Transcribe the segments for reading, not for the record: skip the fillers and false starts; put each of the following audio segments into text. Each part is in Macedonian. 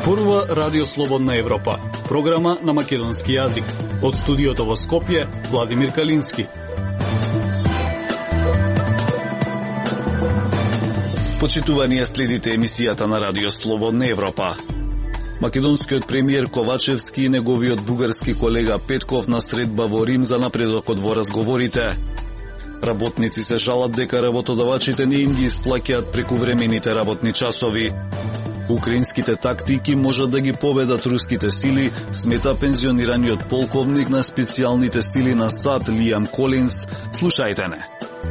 Зборува Радио Слободна Европа, програма на македонски јазик. Од студиото во Скопје, Владимир Калински. Почитувани ја следите емисијата на Радио Слободна Европа. Македонскиот премиер Ковачевски и неговиот бугарски колега Петков на средба во Рим за напредокот во разговорите. Работници се жалат дека работодавачите не им ги исплаќаат прекувремените работни часови. Украинските тактики можат да ги победат руските сили, смета пензионираниот полковник на специјалните сили на САД Лиам Колинс. Слушајте не.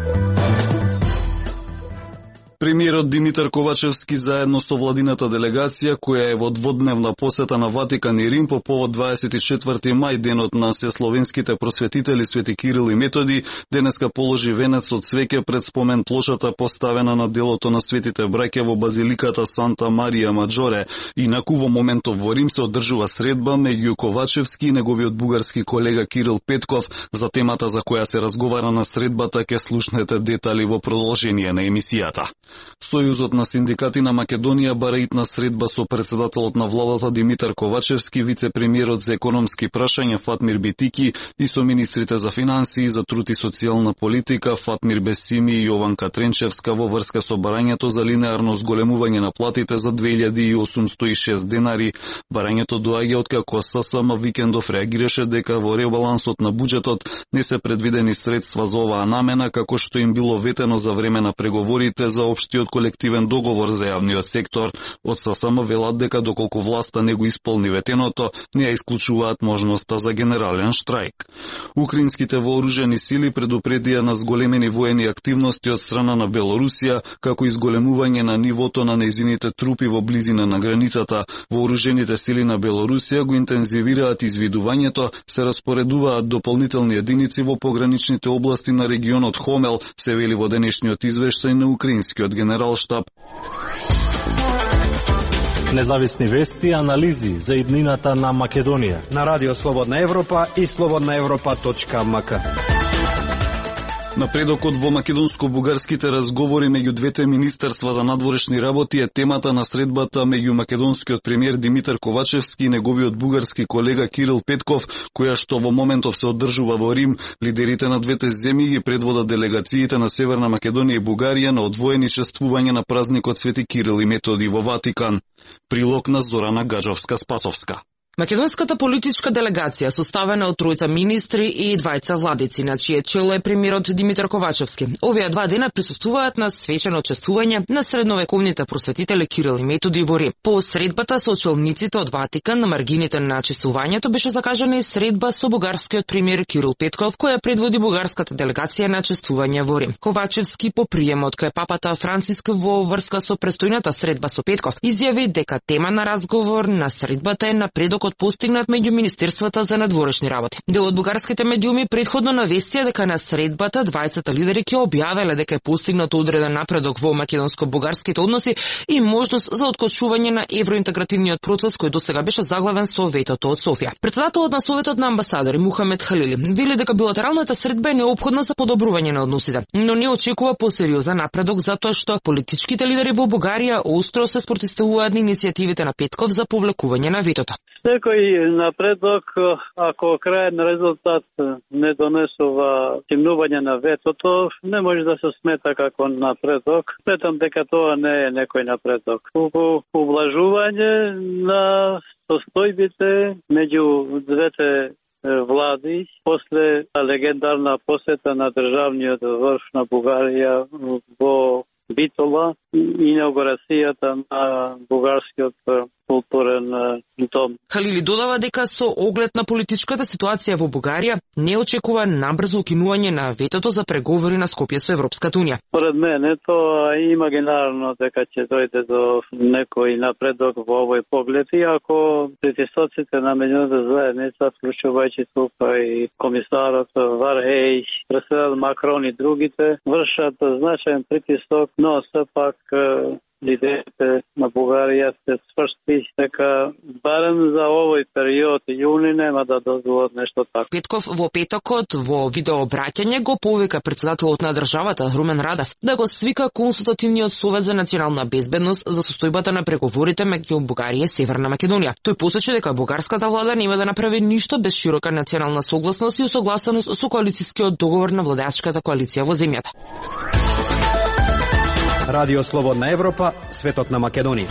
Премиерот Димитар Ковачевски заедно со владината делегација, која е во дводневна посета на Ватикан и Рим по повод 24 мај, денот на сесловенските просветители Свети Кирил и Методи, денеска положи венец од цвеќе пред спомен плошата поставена на делото на светите браќа во базиликата Санта Марија Маджоре. Инаку во моментов во Рим се одржува средба меѓу Ковачевски и неговиот бугарски колега Кирил Петков. За темата за која се разговара на средбата ќе слушнете детали во продолжение на емисијата. Сојузот на синдикати на Македонија бара итна средба со председателот на владата Димитар Ковачевски, вице-премиерот за економски прашања Фатмир Битики и со министрите за финансии, за труд и социјална политика Фатмир Бесими и Јованка Тренчевска во врска со барањето за линеарно зголемување на платите за 2806 денари. Барањето доаѓа откако ССМ викендов реагираше дека во ребалансот на буџетот не се предвидени средства за оваа намена, како што им било ветено за време на преговорите за општиот колективен договор за јавниот сектор. Од ССМ велат дека доколку власта не го исполни ветеното, не ја исклучуваат можноста за генерален штрајк. Украинските вооружени сили предупредија на зголемени воени активности од страна на Белорусија, како изголемување на нивото на нејзините трупи во близина на границата. Вооружените сили на Белорусија го интензивираат извидувањето, се распоредуваат дополнителни единици во пограничните области на регионот Хомел, се вели во денешниот извештај на украинскиот генералштаб. Независни вести и анализи за иднината на Македонија на Радио Слободна Европа и slobodnaevropa.mk. Напредокот во македонско-бугарските разговори меѓу двете министерства за надворешни работи е темата на средбата меѓу македонскиот премиер Димитар Ковачевски и неговиот бугарски колега Кирил Петков, која што во моментов се одржува во Рим. Лидерите на двете земји ги предводат делегациите на Северна Македонија и Бугарија на одвоени чествување на празникот Свети Кирил и Методи во Ватикан. Прилог на Зорана Гаджовска-Спасовска. Македонската политичка делегација, составена од тројца министри и двајца владици, на чие чело е премиерот Димитар Ковачевски. Овие два дена присуствуваат на свечено чествување на средновековните просветители Кирил и Методи во Рим. По средбата со челниците од Ватикан на маргините на чествувањето беше закажана и средба со бугарскиот премиер Кирил Петков, која предводи бугарската делегација на чествување во Рим. Ковачевски по приемот кај папата Франциск во врска со престојната средба со Петков изјави дека тема на разговор на средбата е напредок постигнат меѓу министерствата за надворешни работи. Дел од бугарските медиуми претходно навестија дека на средбата двајцата лидери ќе објавеле дека е постигнат одреден напредок во македонско-бугарските односи и можност за откочување на евроинтегративниот процес кој досега беше заглавен со ветото од Софија. Председателот на Советот на амбасадори Мухамед Халили вели дека билатералната средба е неопходна за подобрување на односите, но не очекува посериозен напредок затоа што политичките лидери во Бугарија остро се спротивуваат на иницијативите на Петков за повлекување на ветото. Секој напредок, ако крајен резултат не донесува стимнување на ветото, не може да се смета како напредок. Сметам дека тоа не е некој напредок. Ублажување на состојбите меѓу двете влади после легендарна посета на државниот врв на Бугарија во Битола и инаугурацијата на бугарскиот културен дом. Халили додава дека со оглед на политичката ситуација во Бугарија не очекува набрзо укинување на ветото за преговори на Скопје со Европската унија. Поред мене тоа е имагинарно дека ќе дојде до некој напредок во овој поглед, иако притисоците на меѓународната заедница, вклучувајќи тука и комисарот Вархеј, преседател Макрон и другите, вршат значаен притисок, но сепак идеите на Бугарија се свршти, дека барем за овој период јуни нема да дозволат нешто така. Петков во петокот во видеообраќање го повика претседателот на државата Румен Радев да го свика Консултативниот совет за национална безбедност за состојбата на преговорите меѓу Бугарија и Северна Македонија. Тој посочи дека бугарската влада нема да направи ништо без широка национална согласност и усогласеност со коалицијскиот договор на владеачката коалиција во земјата. Радио Слободна Европа, светот на Македонија.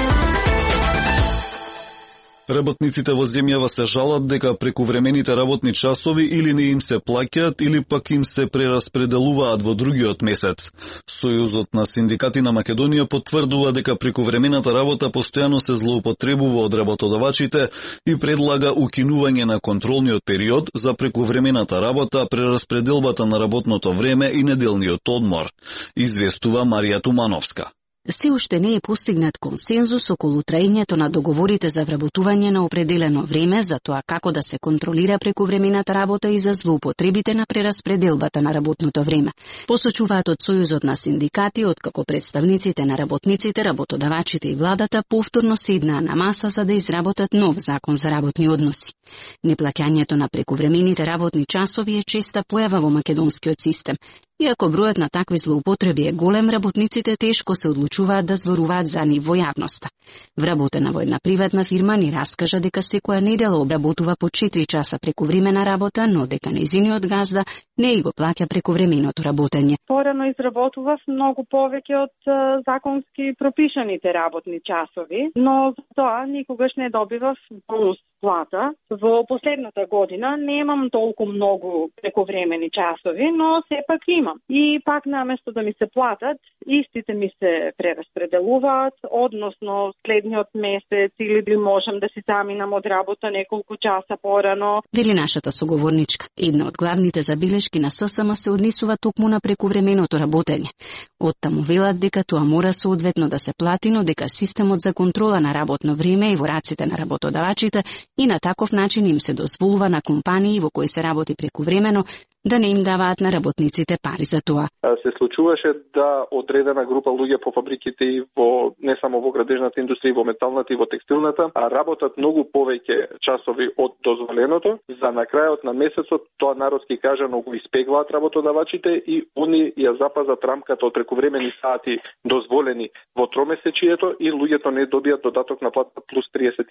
Работниците во земјава се жалат дека прекувремените работни часови или не им се плаќаат или пак им се прераспределуваат во другиот месец. Сојузот на синдикати на Македонија потврдува дека прекувремената работа постојано се злоупотребува од работодавачите и предлага укинување на контролниот период за прекувремената работа, прераспределбата на работното време и неделниот одмор, известува Марија Тумановска. Се уште не е постигнат консензус околу траењето на договорите за вработување на определено време за тоа како да се контролира прекувремената работа и за злоупотребите на прераспределбата на работното време. Посочуваат од Сојузот на синдикати, откако представниците на работниците, работодавачите и владата повторно седнаа на маса за да изработат нов закон за работни односи. Неплаќањето на прекувремените работни часови е честа појава во македонскиот систем. Иако бројот на такви злоупотреби е голем, работниците тешко се одлучуваат да зборуваат за нив во јавноста. Вработена во една приватна фирма ни раскажа дека секоја недела обработува по 4 часа прекувремена работа, но дека нејзиниот газда не го плаќа прекувременото работење. Порано изработував многу повеќе од законски пропишаните работни часови, но за тоа никогаш не добивав бонус плата. Во последната година немам толку многу прекувремени часови, но сепак имам. И пак наместо да ми се платат, истите ми се прераспределуваат, односно следниот месец или можам да си заминам од работа неколку часа порано. Вели нашата соговорничка. Една од главните забелешки на ССМ се однесува токму на прекувременото работење. Оттаму велат дека тоа мора соодветно да се плати, но дека системот за контрола на работно време е во раците на работодавачите и на таков начин им се дозволува на компании во кои се работи прекувремено да не им даваат на работниците пари за тоа. Се случуваше да одредена група луѓе по фабриките и во не само во градежната индустрија, во металната и во текстилната, работат многу повеќе часови од дозволеното. За на крајот на месецот тоа народски кажано го испеглаат работодавачите и они ја запазат рамката од прекувремени сати дозволени во тромесечието и луѓето не добијат додаток на плата плюс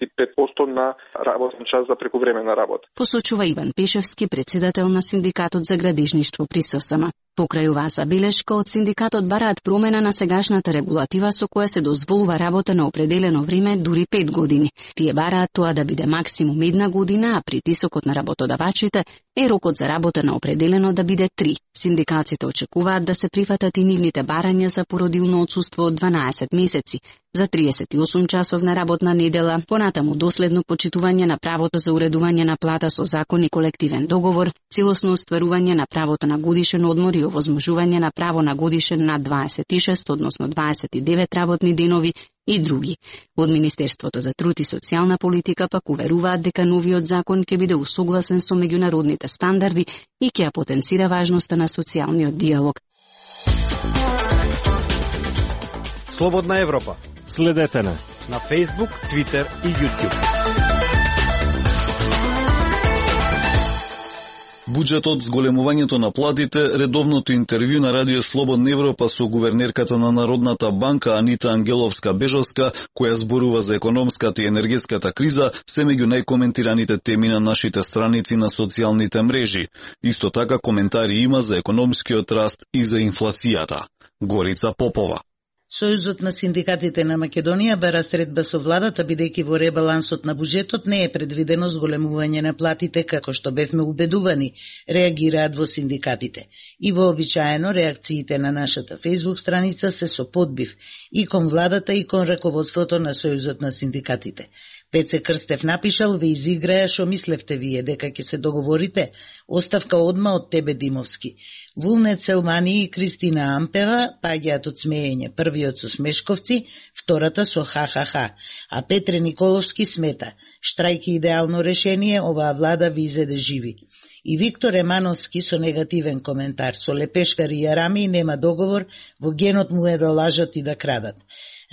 35% на работен час за прекувремена работа. Посочува Иван Пешевски, председател на синдикатот за градежништво при ССМ. Покрај оваа забелешка од синдикатот бараат промена на сегашната регулатива со која се дозволува работа на определено време дури 5 години. Тие бараат тоа да биде максимум 1 година, а притисокот на работодавачите е рокот за работа на определено да биде 3. Синдикатите очекуваат да се прифатат и нивните барања за породилно отсуство од 12 месеци, за 38 часовна работна недела, понатаму доследно почитување на правото за уредување на плата со закон и колективен договор, целосно остварување на правото на годишен одмор и овозможување на право на годишен на 26, односно 29 работни денови и други. Од Министерството за труд и социјална политика пак уверуваат дека новиот закон ќе биде усогласен со меѓународните стандарди и ќе ја потенцира важноста на социјалниот диалог. Слободна Европа. Следете на Facebook, Twitter и YouTube. Буџетот, зголемувањето на платите, редовното интервју на Радио Слободна Европа со гувернерката на Народната банка Анита Ангеловска-Бежовска, која зборува за економската и енергетската криза, се меѓу најкоментираните теми на нашите страници на социјалните мрежи. Исто така коментари има за економскиот раст и за инфлацијата. Горица Попова. Сојузот на синдикатите на Македонија бара средба со владата, бидејќи во ребалансот на буџетот не е предвидено зголемување на платите, како што бевме убедувани, реагираат во синдикатите. И вообичаено реакциите на нашата Facebook страница се со подбив и кон владата и кон раководството на Сојузот на синдикатите. Пеце Крстев напишал: ве изиграја, шо мислевте вие, дека ќе се договорите? Оставка одма од тебе, Димовски. Вулнет Селмани и Кристина Ампева паѓаат од смеење, првиот со смешковци, втората со ха-ха-ха. А Петре Николовски смета: штрајки идеално решение, оваа влада ви изеде живи. И Виктор Емановски со негативен коментар: со лепешкари и арами нема договор, во генот му е да лажат и да крадат.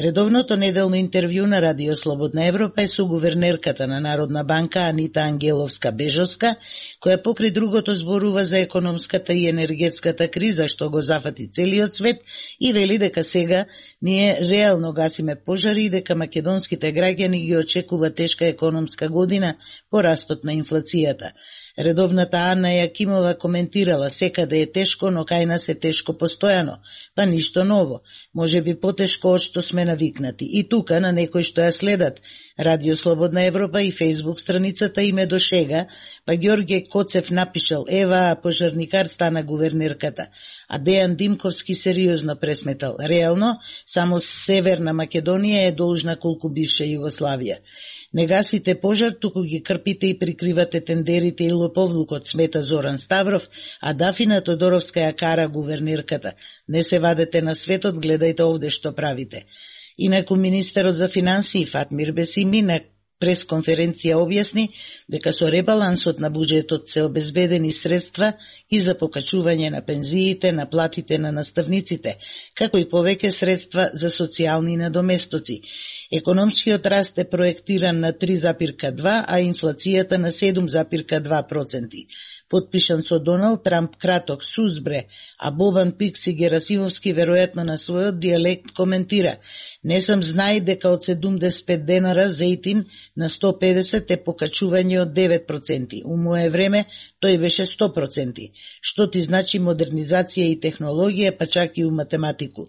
Редовното неделно интервју на Радио Слободна Европа е со гувернерката на Народна банка Анита Ангеловска-Бежовска, која покрај другото зборува за економската и енергетската криза што го зафати целиот свет и вели дека сега ние реално гасиме пожари и дека македонските граѓани ги очекува тешка економска година по растот на инфлацијата. Редовната Анна Јакимова коментирала: секаде е тешко, но кај нас е тешко постојано, па ништо ново, може би потешко од што сме навикнати. И тука, на некои што ја следат Радио Слободна Европа и Фейсбук страницата, име до шега, па Ѓорѓе Коцев напишал: ева, пожарникар стана гувернерката, а Дејан Димковски сериозно пресметал: реално, само Северна Македонија е должна колку бивша Југославија. Не гасите пожар, туку ги крпите и прикривате тендерите и лоповлукот, смета Зоран Ставров, а Дафина Тодоровска ја кара гувернерката: не се вадете на светот, гледајте овде што правите. Инаку министерот за финансии Фатмир Бесими на пресконференција објасни дека со ребалансот на буџетот се обезбедени средства и за покачување на пензиите, на платите на наставниците, како и повеќе средства за социјални надоместоци. Економскиот раст е проектиран на 3,2, а инфлацијата на 7,2%. Подпишан со Доналд Трамп краток сузбре, а Бобан Пикси Герасимовски веројатно на својот дијалект коментира: не сам знај дека од 75 денара зејтин на 150 е покачување од 9%. У моје време тој беше 100%. Што ти значи модернизација и технологија, па чак и у математику.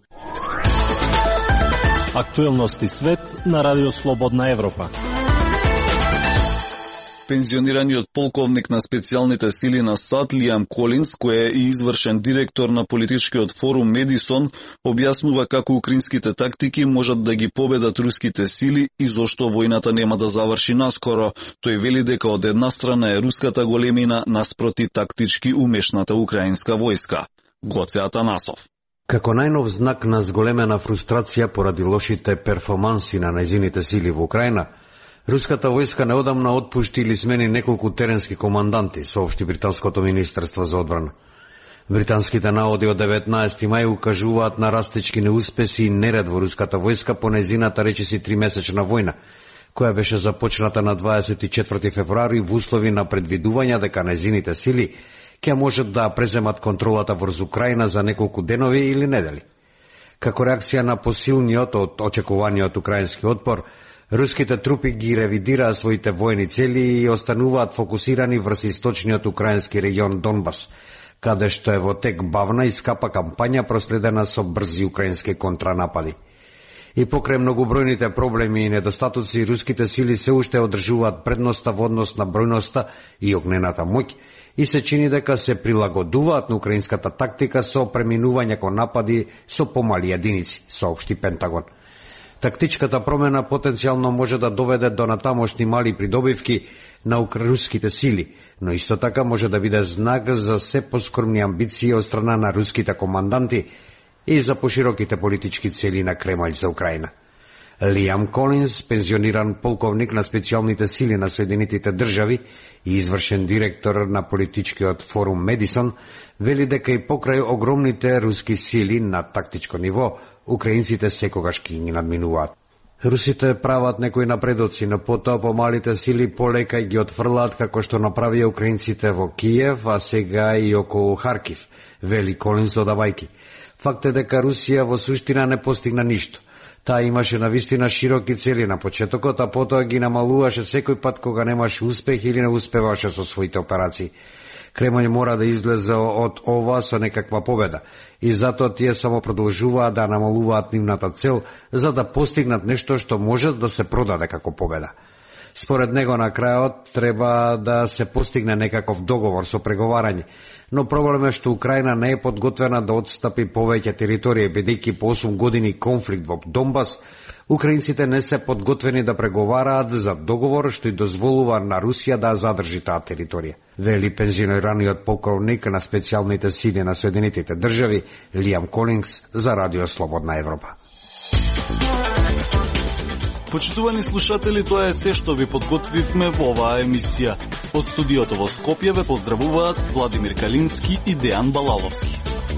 Актуелности свет на Радио Слободна Европа. Пензионираниот полковник на специјалните сили на САД Лиам Колинс, кој е и извршен директор на политичкиот форум Медисон, објаснува како украинските тактики можат да ги победат руските сили и зошто војната нема да заврши наскоро. Тој вели дека од една страна е руската големина наспроти тактички умешната украинска војска. Гоце Атанасов. Како најнов знак на зголемена фрустрација поради лошите перформанси на нејзините сили во Украина, руската војска неодамна отпушти или смени неколку теренски команданти, соопшти британското министерство за одбрана. Британските наводи од 19 мај укажуваат на растечки неуспеси и неред во руската војска по нејзината речиси 3-месечна војна, која беше започната на 24 февруари во услови на предвидување дека нејзините сили ќе можат да преземат контролата врз Украина за неколку денови или недели. Како реакција на посилниот од очекуваниот украински отпор, руските трупи ги ревидираа своите војни цели и остануваат фокусирани врз источниот украински регион Донбас, каде што е во тек бавна и скапа кампања проследена со брзи украински контранапади. И покрај многобројните проблеми и недостатоци, руските сили се уште одржуваат предноста во однос на бројноста и огнената моќ и се чини дека се прилагодуваат на украинската тактика со преминување кон напади со помали единици, соопшти Пентагон. Тактичката промена потенцијално може да доведе до натамошни мали придобивки на руските сили, но исто така може да биде знак за се поскромни амбиции од страна на руските команданти и за пошироките политички цели на Кремљ за Украина. Лиам Колинс, пензиониран полковник на специјалните сили на Соединетите држави и извршен директор на политичкиот форум Медисон, вели дека и покрај огромните руски сили на тактичко ниво, украинците секогаш ги надминуваат. Русите прават некои напредоци, но потоа помалите сили полека ги отфрлаат како што направија украинците во Киев, а сега и околу Харкив, вели Колинс додавајки. Факт е дека Русија во суштина не постигна ништо. Таа имаше навистина широки цели на почетокот, а потоа ги намалуваше секој пат кога немаше успех или не успеваше со своите операции. Кремљ мора да излезе од ова со некаква победа и затоа тие само продолжуваат да намалуваат нивната цел за да постигнат нешто што може да се продаде како победа. Според него на крајот треба да се постигне некаков договор со преговарање, но проблем е што Украина не е подготвена да отстапи повеќе територија, бидејќи по 8 години конфликт во Донбас, украинците не се подготвени да преговараат за договор што и дозволува на Русија да задржи таа територија, вели пензионираниот полковник на специјалните сили на Соединетите држави Лиам Колинс за Радио Слободна Европа. Почитувани слушатели, тоа е се што ви подготвивме во оваа емисија. Од студиото во Скопје ве поздравуваат Владимир Калински и Дејан Балаловски.